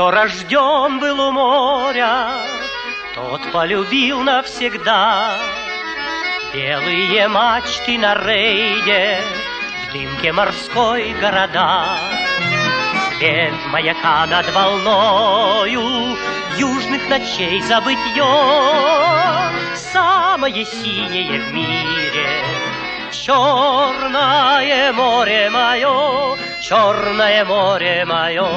Кто рожден был у моря, тот полюбил навсегда. Белые мачты на рейде, в дымке морской города. Свет маяка над волною южных ночей забытье, самое синее в мире. Черное море мое, черное море мое.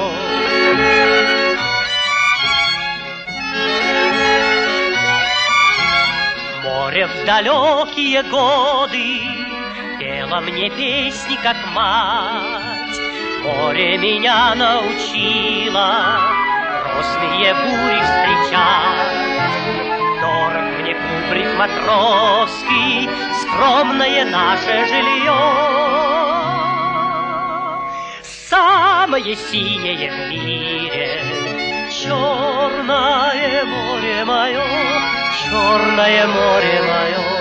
Море в далекие годы пело мне песни, как мать. Море меня научило грозные бури встречать. Дорог мне кубрик матросский, скромное наше жилье. Самое синее в мире, черное море мое, черное море мое.